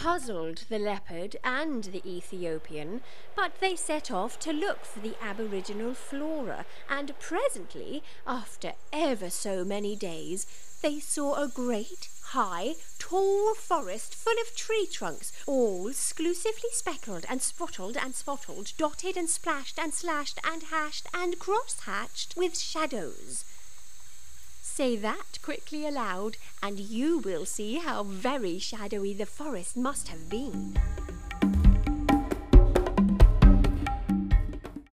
puzzled the leopard and the Ethiopian, but they set off to look for the aboriginal flora, and presently, after ever so many days, they saw a great, high, tall forest full of tree trunks, all exclusively speckled and spottled, dotted and splashed and slashed and hashed and cross-hatched with shadows. Say that quickly aloud, and you will see how very shadowy the forest must have been.